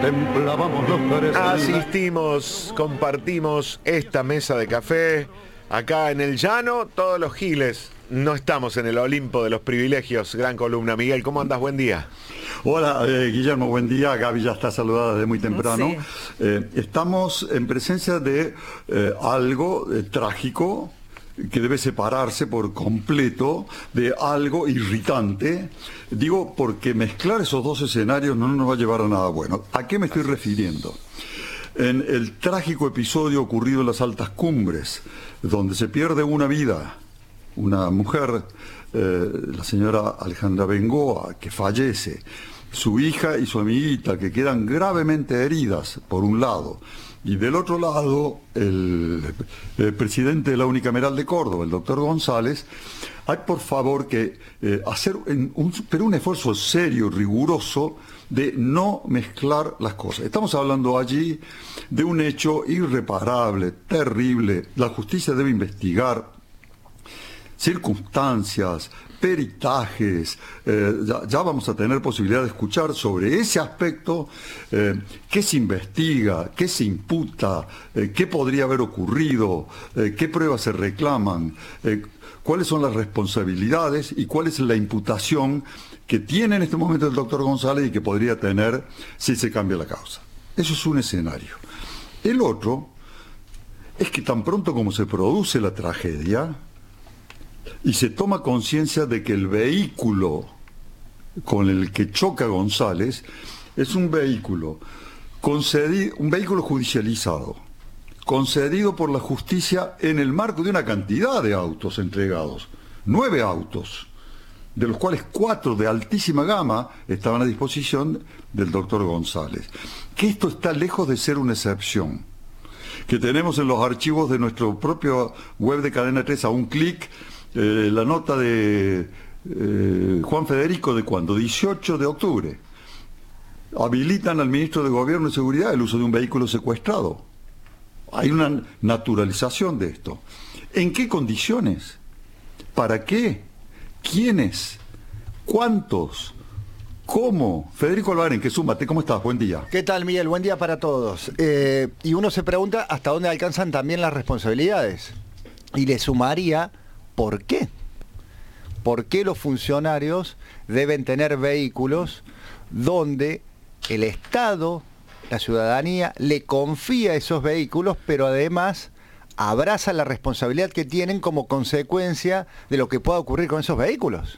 contemplábamos los tres. Asistimos, compartimos esta mesa de café acá en el llano, todos los giles. No estamos en el Olimpo de los privilegios. Gran columna. Miguel, ¿cómo andas? Buen día. Hola, Guillermo, buen día. Gaby ya está saludada desde muy temprano. Sí. Estamos en presencia de algo trágico que debe separarse por completo de algo irritante. Digo, porque mezclar esos dos escenarios no nos va a llevar a nada bueno. ¿A qué me estoy refiriendo? En el trágico episodio ocurrido en las altas cumbres, donde se pierde una vida, una mujer, la señora Alejandra Bengoa, que fallece, su hija y su amiguita, que quedan gravemente heridas, por un lado, y del otro lado, el presidente de la Unicameral de Córdoba, el doctor González. Hay, por favor, que hacer un esfuerzo serio, riguroso, de no mezclar las cosas. Estamos hablando allí de un hecho irreparable, terrible. La justicia debe investigar circunstancias, peritajes, ya vamos a tener posibilidad de escuchar sobre ese aspecto, qué se investiga, qué se imputa, qué podría haber ocurrido, qué pruebas se reclaman, cuáles son las responsabilidades y cuál es la imputación que tiene en este momento el doctor González y que podría tener si se cambia la causa. Eso es un escenario. El otro es que tan pronto como se produce la tragedia y se toma conciencia de que el vehículo con el que choca González es un vehículo judicializado, concedido por la justicia en el marco de una cantidad de autos entregados, 9 autos, de los cuales 4 de altísima gama estaban a disposición del doctor González. Que esto está lejos de ser una excepción, que tenemos en los archivos de nuestro propio web de Cadena 3 a un clic. La nota de Juan Federico, ¿de cuándo? 18 de octubre. Habilitan al ministro de Gobierno y Seguridad el uso de un vehículo secuestrado. Hay una naturalización de esto. ¿En qué condiciones? ¿Para qué? ¿Quiénes? ¿Cuántos? ¿Cómo? Federico Albarén, que súmate, ¿cómo estás? Buen día. ¿Qué tal, Miguel? Buen día para todos. Y uno se pregunta hasta dónde alcanzan también las responsabilidades. Y le sumaría, ¿por qué? ¿Por qué los funcionarios deben tener vehículos donde el Estado, la ciudadanía, le confía esos vehículos, pero además abraza la responsabilidad que tienen como consecuencia de lo que pueda ocurrir con esos vehículos?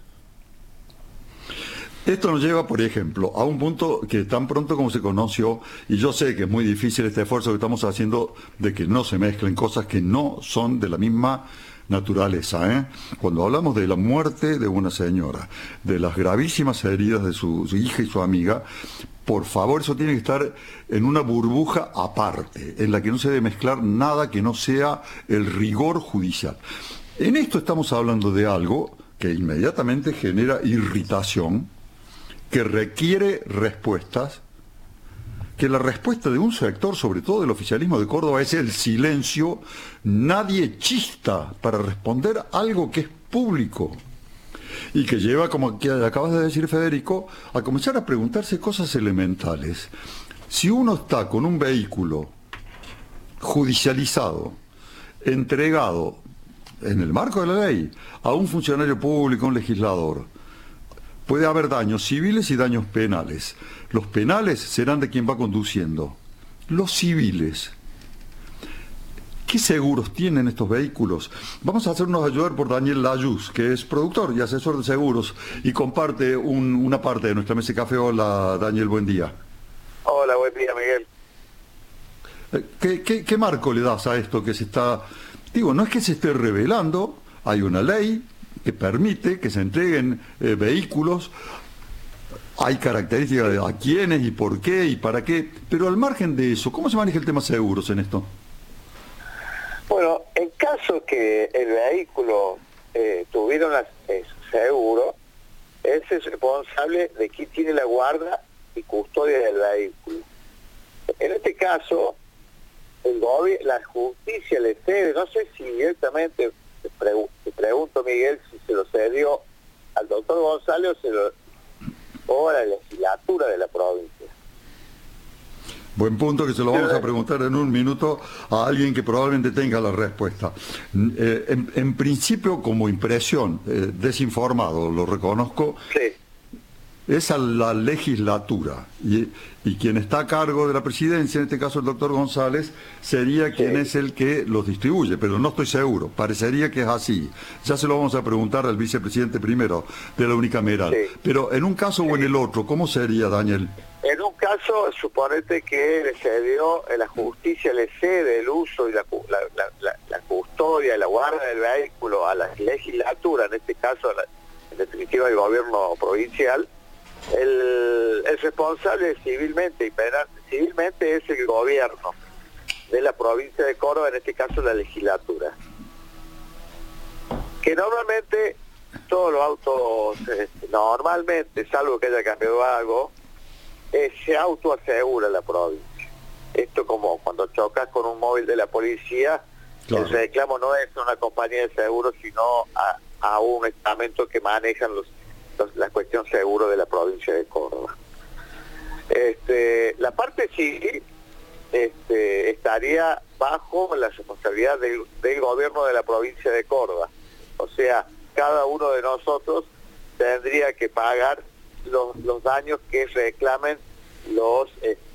Esto nos lleva, por ejemplo, a un punto que tan pronto como se conoció, y yo sé que es muy difícil este esfuerzo que estamos haciendo de que no se mezclen cosas que no son de la misma naturaleza, Cuando hablamos de la muerte de una señora, de las gravísimas heridas de su hija y su amiga, por favor, eso tiene que estar en una burbuja aparte, en la que no se debe mezclar nada que no sea el rigor judicial. En esto estamos hablando de algo que inmediatamente genera irritación, que requiere respuestas, que la respuesta de un sector, sobre todo del oficialismo de Córdoba, es el silencio. Nadie chista para responder algo que es público y que lleva, como acabas de decir, Federico, a comenzar a preguntarse cosas elementales. Si uno está con un vehículo judicializado, entregado en el marco de la ley a un funcionario público, un legislador, puede haber daños civiles y daños penales. Los penales serán de quien va conduciendo. Los civiles, ¿qué seguros tienen estos vehículos? Vamos a hacernos ayudar por Daniel Layuz, que es productor y asesor de seguros y comparte una parte de nuestra mesa de café. Hola, Daniel, buen día. Hola, buen día, Miguel. ¿Qué marco le das a esto que se está...? Digo, no es que se esté revelando, hay una ley que permite que se entreguen vehículos. Hay características de a quiénes y por qué y para qué, pero al margen de eso, ¿cómo se maneja el tema seguros en esto? Bueno, en caso que el vehículo tuviera seguro, es el responsable de quien tiene la guarda y custodia del vehículo. En este caso, la justicia le cede, no sé si directamente, te pregunto, Miguel, si se lo cedió al doctor González o a la legislatura de la provincia. Buen punto, que se lo vamos a preguntar en un minuto a alguien que probablemente tenga la respuesta. En principio, como impresión, desinformado, lo reconozco, Sí. es a la legislatura y quien está a cargo de la presidencia, en este caso el doctor González, sería quien es el que los distribuye, pero no estoy seguro, parecería que es así. Ya se lo vamos a preguntar al vicepresidente primero de la unicameral. Sí. Pero en un caso o en el otro, ¿cómo sería, Daniel? En un caso, suponete que le cedió, la justicia le cede el uso y la custodia y la guarda del vehículo a la legislatura, en este caso, en definitiva, el gobierno provincial. El responsable civilmente y penal, civilmente es el gobierno de la provincia de Córdoba, en este caso la legislatura. Que normalmente todos los autos, normalmente, salvo que haya cambiado algo, se autoasegura la provincia. Esto como cuando chocas con un móvil de la policía, Claro. El reclamo no es a una compañía de seguros, sino a un estamento que manejan la cuestión seguro de la provincia de Córdoba. La parte civil estaría bajo la responsabilidad del gobierno de la provincia de Córdoba. O sea, cada uno de nosotros tendría que pagar los daños que reclamen los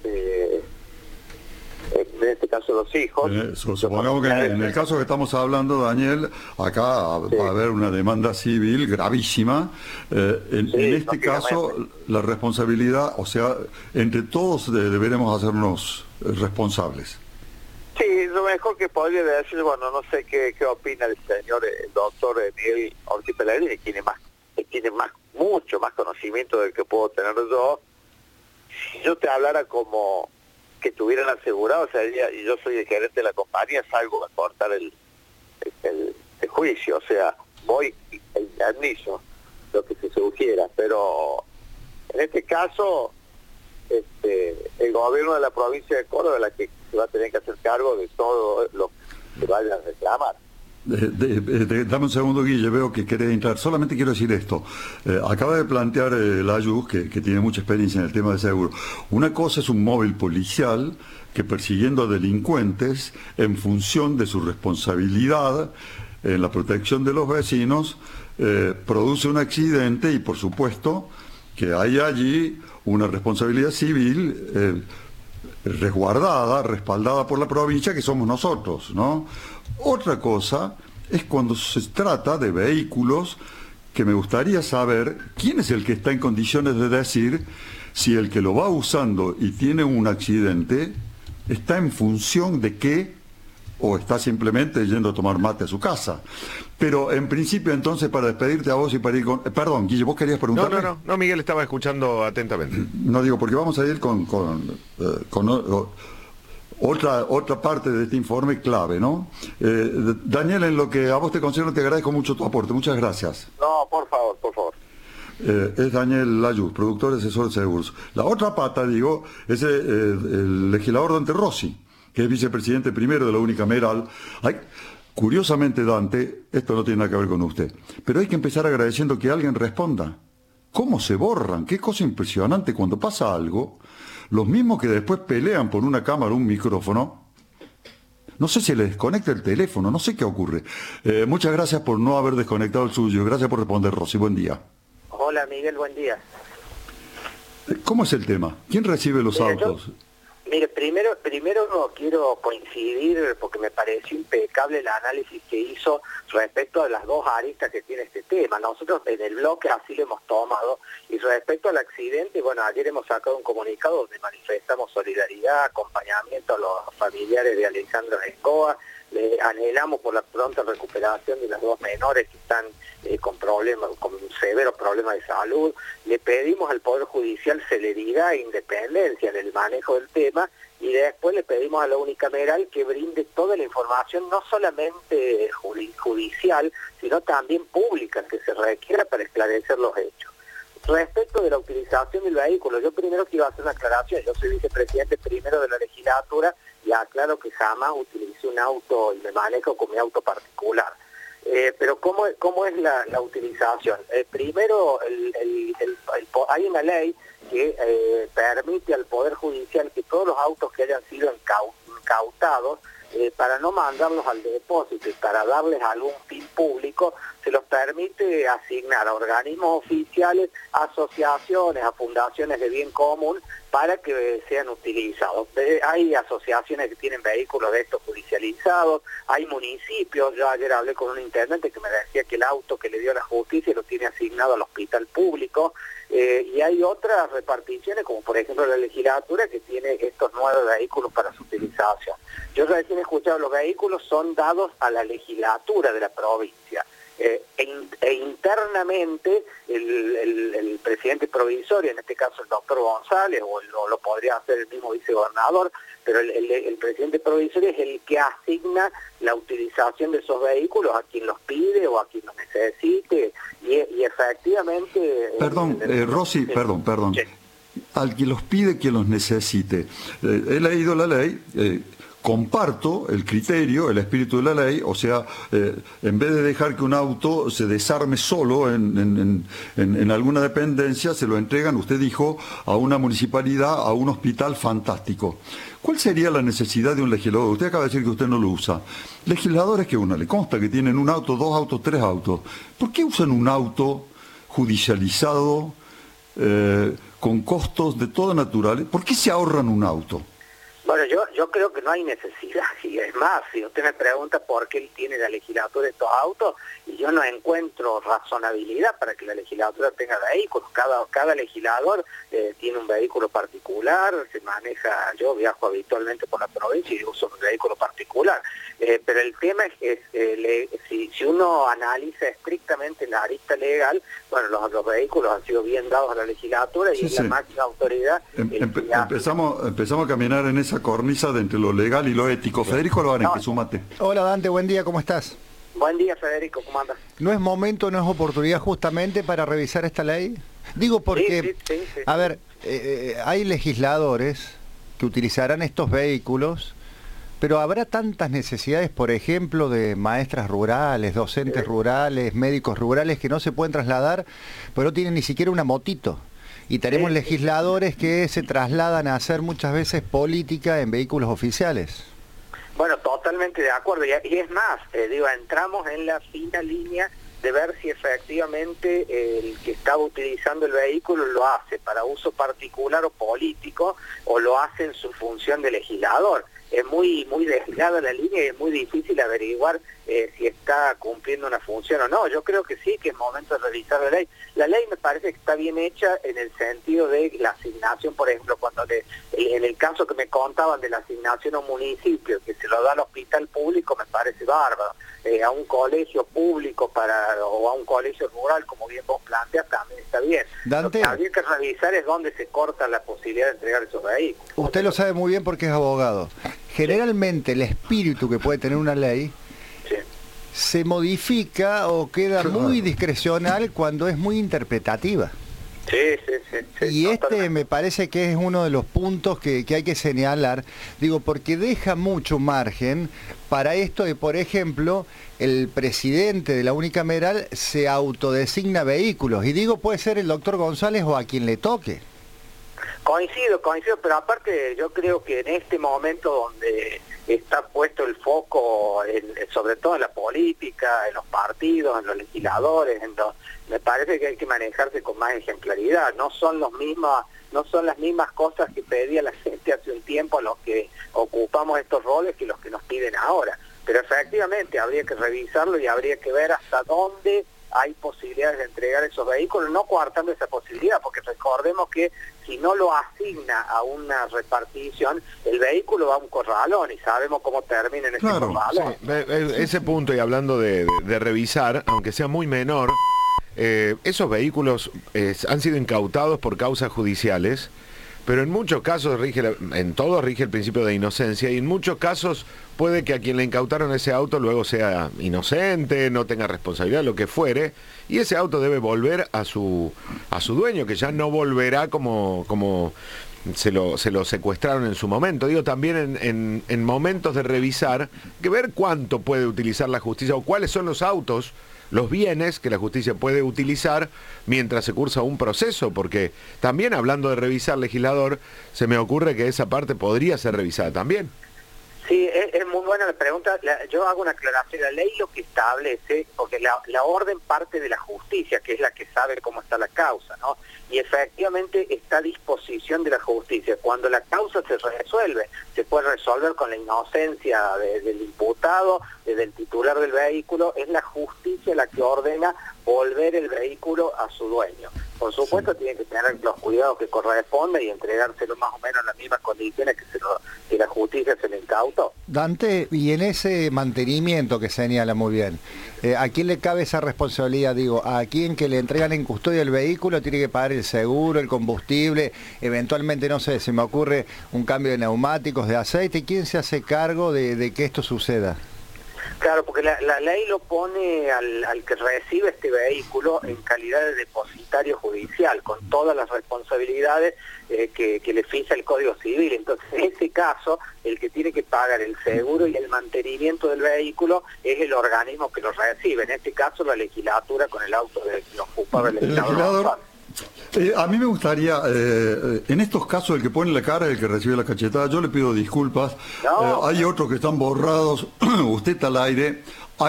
en este caso los hijos. Supongamos que en el caso que estamos hablando, Daniel, acá va a haber una demanda civil gravísima. En este caso, la responsabilidad, o sea, entre todos deberemos hacernos responsables. Sí, lo mejor que podría decir, bueno, no sé qué opina el señor, el doctor Miguel Ortiz Pellegrini, que tiene mucho más conocimiento del que puedo tener yo. Si yo te hablara como que tuvieran asegurado, sería, y yo soy el gerente de la compañía, salgo a cortar el juicio, o sea, voy y indemnizo lo que se sugiera, pero en este caso el gobierno de la provincia de Córdoba es la que se va a tener que hacer cargo de todo lo que vayan a reclamar. Dame un segundo, Guille, veo que querés entrar. Solamente quiero decir esto. Acaba de plantear la Ayus, que tiene mucha experiencia en el tema de seguro. Una cosa es un móvil policial que, persiguiendo a delincuentes en función de su responsabilidad en la protección de los vecinos, produce un accidente y, por supuesto, que hay allí una responsabilidad civil resguardada, respaldada por la provincia, que somos nosotros, ¿no? Otra cosa es cuando se trata de vehículos, que me gustaría saber quién es el que está en condiciones de decir si el que lo va usando y tiene un accidente está en función de qué, o está simplemente yendo a tomar mate a su casa. Pero en principio, entonces, para despedirte a vos y para ir con... Perdón, Guille, ¿vos querías preguntarme? No, Miguel estaba escuchando atentamente. No, digo, porque vamos a ir con otra parte de este informe clave, ¿no? Daniel, en lo que a vos te considero, te agradezco mucho tu aporte. Muchas gracias. No, por favor, por favor. Es Daniel Layuz, productor y asesor de seguros. La otra pata, digo, es el legislador Dante Rossi, que es vicepresidente primero de la unicameral. Curiosamente, Dante, esto no tiene nada que ver con usted, pero hay que empezar agradeciendo que alguien responda. ¿Cómo se borran? Qué cosa impresionante cuando pasa algo. Los mismos que después pelean por una cámara o un micrófono, no sé si le desconecta el teléfono, no sé qué ocurre. Muchas gracias por no haber desconectado el suyo. Gracias por responder, Rosy. Buen día. Hola, Miguel, buen día. ¿Cómo es el tema? ¿Quién recibe los autos? Mire, primero no quiero coincidir porque me pareció impecable el análisis que hizo respecto a las dos aristas que tiene este tema. Nosotros en el bloque así lo hemos tomado, y respecto al accidente, bueno, ayer hemos sacado un comunicado donde manifestamos solidaridad, acompañamiento a los familiares de Alejandro Bengoa. Le anhelamos por la pronta recuperación de las dos menores que están con severos problemas de salud. Le pedimos al Poder Judicial celeridad e independencia en el manejo del tema, y después le pedimos a la unicameral que brinde toda la información, no solamente judicial, sino también pública, que se requiera para esclarecer los hechos. Respecto de la utilización del vehículo, yo primero quiero hacer una aclaración. Yo soy vicepresidente primero de la legislatura y aclaro que jamás utilicé un auto y me manejo con mi auto particular. Pero ¿cómo es la utilización? Primero, hay una ley que permite al Poder Judicial que todos los autos que hayan sido incautados, para no mandarlos al depósito y para darles algún fin público, se los permite asignar a organismos oficiales, a asociaciones, a fundaciones de bien común, para que sean utilizados. Hay asociaciones que tienen vehículos de estos judicializados, hay municipios. Yo ayer hablé con un intendente que me decía que el auto que le dio la justicia lo tiene asignado al hospital público, y hay otras reparticiones, como por ejemplo la legislatura, que tiene estos 9 vehículos para su utilización. Yo recién he escuchado, los vehículos son dados a la legislatura de la provincia. Internamente el presidente provisorio, en este caso el doctor González, o lo podría hacer el mismo vicegobernador, pero el presidente provisorio es el que asigna la utilización de esos vehículos a quien los pide o a quien los necesite, y efectivamente... Perdón, Rosy, perdón. Sí. Al que los pide, que los necesite. He leído la ley... comparto el criterio, el espíritu de la ley, o sea, en vez de dejar que un auto se desarme solo en alguna dependencia, se lo entregan, usted dijo, a una municipalidad, a un hospital fantástico. ¿Cuál sería la necesidad de un legislador? Usted acaba de decir que usted no lo usa. Legisladores que uno le consta que tienen un auto, 2 autos, 3 autos. ¿Por qué usan un auto judicializado con costos de todo natural? ¿Por qué se ahorran un auto? Bueno, yo creo que no hay necesidad, y es más, si usted me pregunta por qué él tiene la legislatura estos autos, y yo no encuentro razonabilidad para que la legislatura tenga vehículos. Cada legislador tiene un vehículo particular, se maneja. Yo viajo habitualmente por la provincia y uso un vehículo particular, pero el tema es si uno analiza estrictamente la arista legal, bueno, los vehículos han sido bien dados a la legislatura, y es la máxima autoridad. Empezamos a caminar en esa cornisa de entre lo legal y lo ético. Federico Loarenque, súmate. Hola Dante, buen día, ¿cómo estás? Buen día, Federico, ¿cómo andas? ¿No es momento, no es oportunidad justamente para revisar esta ley? Digo porque, sí. A ver, hay legisladores que utilizarán estos vehículos, pero habrá tantas necesidades, por ejemplo, de maestras rurales, docentes rurales, médicos rurales, que no se pueden trasladar, pero no tienen ni siquiera una motito. Y tenemos legisladores que se trasladan a hacer muchas veces política en vehículos oficiales. Bueno, totalmente de acuerdo. Y es más, entramos en la fina línea de ver si efectivamente el que estaba utilizando el vehículo lo hace para uso particular o político, o lo hace en su función de legislador. Es muy delgada la línea y es muy difícil averiguar si está cumpliendo una función o no. Yo creo que sí, que es momento de revisar la ley. La ley me parece que está bien hecha en el sentido de la asignación, por ejemplo, en el caso que me contaban de la asignación a un municipio, que se lo da al hospital público, me parece bárbaro. A un colegio público o a un colegio rural, como bien vos planteas, también está bien. Dante, lo que habría que revisar es dónde se corta la posibilidad de entregar esos vehículos. Usted lo sabe muy bien porque es abogado. Generalmente el espíritu que puede tener una ley se modifica o queda muy discrecional cuando es muy interpretativa. Sí, y totalmente. me parece que es uno de los puntos que hay que señalar, porque deja mucho margen para esto de, por ejemplo, el presidente de la unicameral se autodesigna vehículos, y puede ser el doctor González o a quien le toque. Coincido, pero aparte yo creo que en este momento donde está puesto el foco sobre todo en la política, en los partidos, en los legisladores, me parece que hay que manejarse con más ejemplaridad. No son las mismas cosas que pedía la gente hace un tiempo a los que ocupamos estos roles que los que nos piden ahora. Pero efectivamente habría que revisarlo y habría que ver hasta dónde hay posibilidades de entregar esos vehículos, no coartando esa posibilidad, porque recordemos que si no lo asigna a una repartición, el vehículo va a un corralón y sabemos cómo termina en ese corralón. Sí. Ese punto, y hablando de revisar, aunque sea muy menor, esos vehículos han sido incautados por causas judiciales, pero en muchos casos en todos rige el principio de inocencia, y en muchos casos puede que a quien le incautaron ese auto luego sea inocente, no tenga responsabilidad, lo que fuere, y ese auto debe volver a su dueño, que ya no volverá como se lo secuestraron en su momento. También en momentos de revisar, que ver cuánto puede utilizar la justicia o cuáles son los autos los bienes que la justicia puede utilizar mientras se cursa un proceso, porque también hablando de revisar legislador, se me ocurre que esa parte podría ser revisada también. Sí, es muy buena la pregunta. Yo hago una aclaración. La ley lo que establece, porque la orden parte de la justicia, que es la que sabe cómo está la causa, ¿no? Y efectivamente está a disposición de la justicia. Cuando la causa se resuelve, se puede resolver con la inocencia del imputado, del titular del vehículo, es la justicia la que ordena volver el vehículo a su dueño. Por supuesto, tiene que tener los cuidados que corresponden y entregárselo más o menos en las mismas condiciones que la justicia se le incautó. Dante, y en ese mantenimiento que señala muy bien, ¿a quién le cabe esa responsabilidad? Digo, ¿a quién que le entregan en custodia el vehículo tiene que pagar el seguro, el combustible, eventualmente, no sé, se me ocurre un cambio de neumáticos, de aceite? ¿Quién se hace cargo de que esto suceda? Claro, porque la ley lo pone al que recibe este vehículo en calidad de depositario judicial, con todas las responsabilidades que le fija el Código Civil. Entonces, en ese caso, el que tiene que pagar el seguro y el mantenimiento del vehículo es el organismo que lo recibe. En este caso, la legislatura con el auto de los culpables del legislador. A mí me gustaría, en estos casos el que pone la cara es el que recibe la cachetada. Yo le pido disculpas. No. Hay otros que están borrados. Usted está al aire.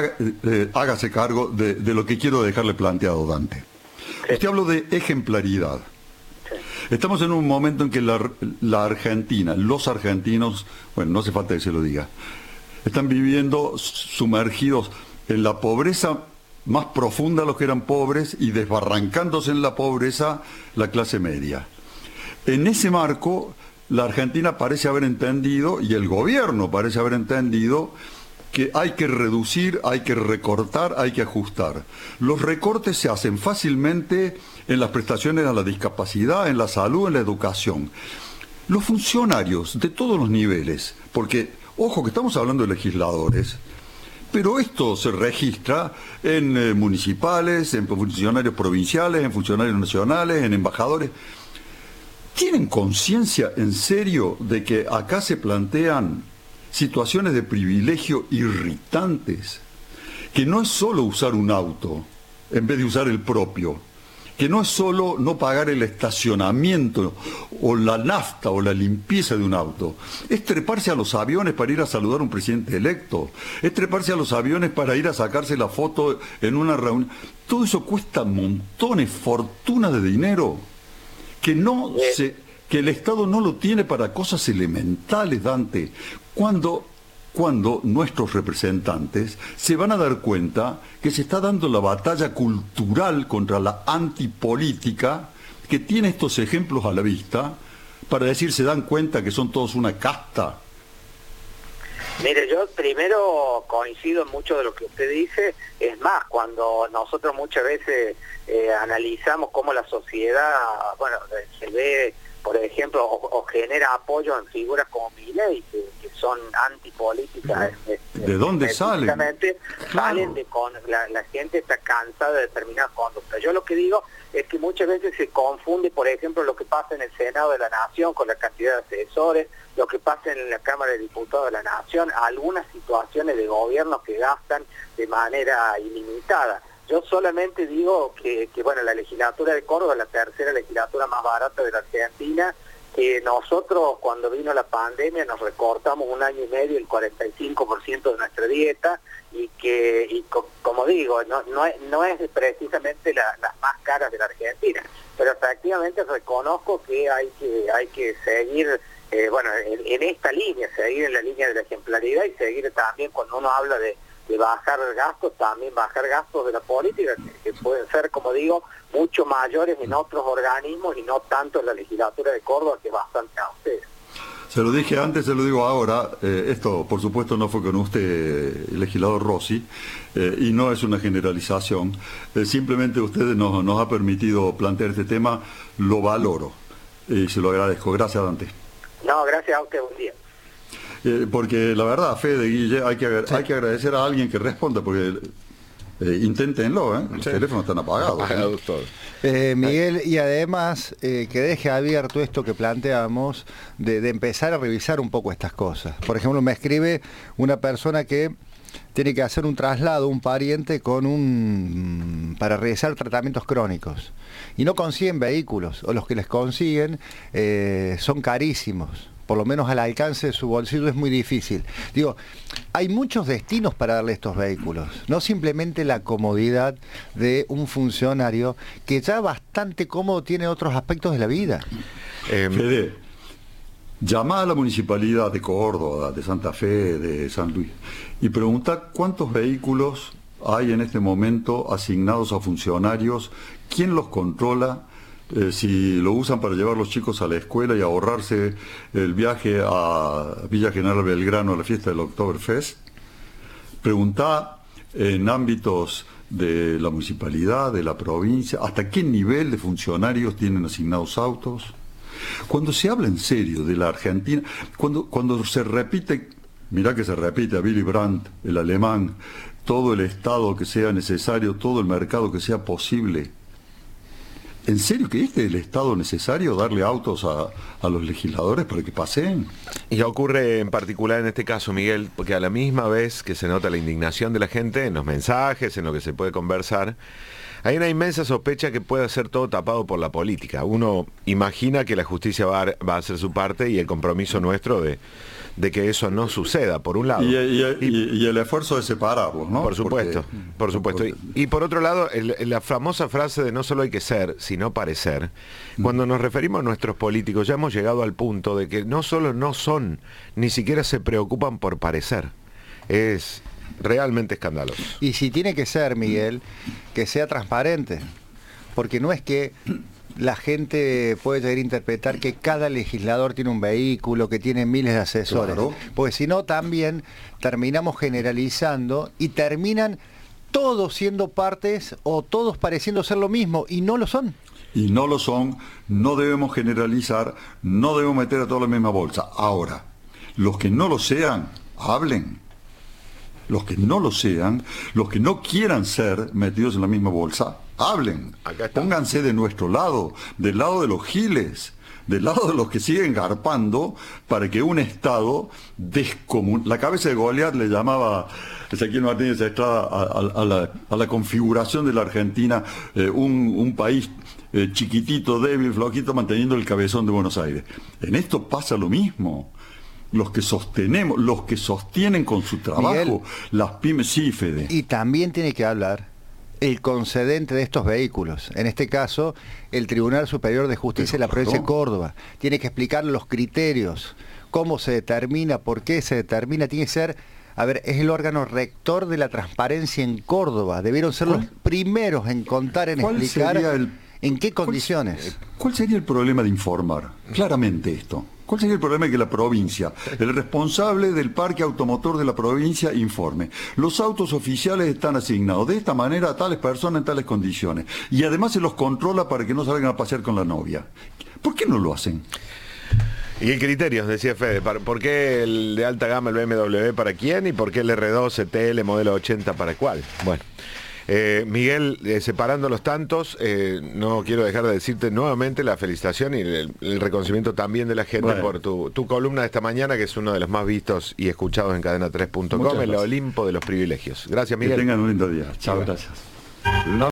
Hágase cargo de lo que quiero dejarle planteado, Dante. Sí. Usted habló de ejemplaridad. Sí. Estamos en un momento en que la Argentina, los argentinos, bueno, no hace falta que se lo diga, están viviendo sumergidos en la pobreza más profunda los que eran pobres y desbarrancándose en la pobreza la clase media. En ese marco, la Argentina parece haber entendido, y el gobierno parece haber entendido, que hay que reducir, hay que recortar, hay que ajustar. Los recortes se hacen fácilmente en las prestaciones a la discapacidad, en la salud, en la educación. Los funcionarios de todos los niveles, porque, ojo que estamos hablando de legisladores, pero esto se registra en municipales, en funcionarios provinciales, en funcionarios nacionales, en embajadores. ¿Tienen conciencia en serio de que acá se plantean situaciones de privilegio irritantes? Que no es solo usar un auto en vez de usar el propio, que no es solo no pagar el estacionamiento o la nafta o la limpieza de un auto, es treparse a los aviones para ir a saludar a un presidente electo, es treparse a los aviones para ir a sacarse la foto en una reunión. Todo eso cuesta montones, fortunas de dinero, que el Estado no lo tiene para cosas elementales, Dante. Cuando nuestros representantes se van a dar cuenta que se está dando la batalla cultural contra la antipolítica, que tiene estos ejemplos a la vista, para decir, se dan cuenta que son todos una casta. Mire, yo primero coincido en mucho de lo que usted dice. Es más, cuando nosotros muchas veces analizamos cómo la sociedad, bueno, se ve, por ejemplo, o genera apoyo en figuras como Milei, que son antipolíticas. ¿De dónde salen? Salen de la gente está cansada de determinadas conductas. Yo lo que digo es que muchas veces se confunde, por ejemplo, lo que pasa en el Senado de la Nación con la cantidad de asesores, lo que pasa en la Cámara de Diputados de la Nación, algunas situaciones de gobierno que gastan de manera ilimitada. Yo solamente digo que bueno, la legislatura de Córdoba es la tercera legislatura más barata de la Argentina, que nosotros cuando vino la pandemia nos recortamos 1 año y medio el 45% de nuestra dieta y como digo, no es precisamente las más caras de la Argentina, pero efectivamente reconozco que hay que seguir bueno, en esta línea, seguir en la línea de la ejemplaridad y seguir también cuando uno habla de bajar gastos, también bajar gastos de la política, que pueden ser, como digo, mucho mayores en otros organismos y no tanto en la legislatura de Córdoba, que es bastante a ustedes. Se lo dije antes, se lo digo ahora, esto por supuesto no fue con usted, el legislador Rossi, y no es una generalización, simplemente usted nos ha permitido plantear este tema, lo valoro, y se lo agradezco. Gracias, Dante. No, gracias a usted, buen día. Porque la verdad, Fede, Guille, hay que agradecer a alguien que responda, porque inténtenlo, los teléfonos están apagados. Todos. Miguel, y además que deje abierto esto que planteamos de empezar a revisar un poco estas cosas. Por ejemplo, me escribe una persona que tiene que hacer un traslado, un pariente, para realizar tratamientos crónicos. Y no consiguen vehículos, o los que les consiguen son carísimos. Por lo menos al alcance de su bolsillo es muy difícil. Digo, hay muchos destinos para darle estos vehículos, no simplemente la comodidad de un funcionario que ya bastante cómodo tiene otros aspectos de la vida. Fede, llama a la municipalidad de Córdoba, de Santa Fe, de San Luis, y pregunta cuántos vehículos hay en este momento asignados a funcionarios, quién los controla, si lo usan para llevar los chicos a la escuela y ahorrarse el viaje a Villa General Belgrano a la fiesta del Oktoberfest. Preguntá en ámbitos de la municipalidad, de la provincia, hasta qué nivel de funcionarios tienen asignados autos. Cuando se habla en serio de la Argentina, cuando se repite, mirá que se repite a Willy Brandt, el alemán, todo el Estado que sea necesario, todo el mercado que sea posible. ¿En serio que este es el Estado necesario, darle autos a los legisladores para que paseen? Y ocurre en particular en este caso, Miguel, porque a la misma vez que se nota la indignación de la gente en los mensajes, en lo que se puede conversar, hay una inmensa sospecha que puede ser todo tapado por la política. Uno imagina que la justicia va a hacer su parte y el compromiso nuestro de que eso no suceda, por un lado. Y el esfuerzo de separarlos, ¿no? Por supuesto, por supuesto. Y por otro lado, la famosa frase de no solo hay que ser, sino parecer. Cuando nos referimos a nuestros políticos, ya hemos llegado al punto de que no solo no son, ni siquiera se preocupan por parecer. Es realmente escandaloso. Y si tiene que ser, Miguel, que sea transparente, porque no es que la gente puede llegar a interpretar que cada legislador tiene un vehículo, que tiene miles de asesores. Claro. Porque si no, también terminamos generalizando y terminan todos siendo partes o todos pareciendo ser lo mismo, y no lo son. Y no lo son, no debemos generalizar, no debemos meter a todos en la misma bolsa. Ahora, los que no lo sean, hablen. Los que no lo sean, los que no quieran ser metidos en la misma bolsa, hablen. Pónganse de nuestro lado, del lado de los giles, del lado de los que siguen garpando para que un Estado descomunal... La cabeza de Goliat le llamaba Ezequiel Martínez Estrada a la configuración de la Argentina, un país chiquitito, débil, flojito, manteniendo el cabezón de Buenos Aires. En esto pasa lo mismo. Los que sostienen con su trabajo, Miguel, las pymes, sí, Fede. Y también tiene que hablar el concedente de estos vehículos, en este caso el Tribunal Superior de Justicia de la provincia de Córdoba. Tiene que explicar los criterios, cómo se determina, por qué se determina, tiene que ser, es el órgano rector de la transparencia en Córdoba. Debieron ser los primeros en contar, en explicar en qué condiciones. ¿Cuál sería el problema de informar claramente esto? ¿Cuál sería el problema de que la provincia, el responsable del parque automotor de la provincia, informe? Los autos oficiales están asignados de esta manera a tales personas en tales condiciones. Y además se los controla para que no salgan a pasear con la novia. ¿Por qué no lo hacen? Y el criterio, decía Fede, ¿por qué el de alta gama, el BMW, para quién? ¿Y por qué el R2 ETL modelo 80 para cuál? Bueno. Miguel, separando los tantos, no quiero dejar de decirte nuevamente la felicitación y el reconocimiento también de la gente por tu columna de esta mañana, que es uno de los más vistos y escuchados en cadena3.com, el Olimpo de los privilegios. Gracias, Miguel. Que tengan un lindo día. Chao, gracias.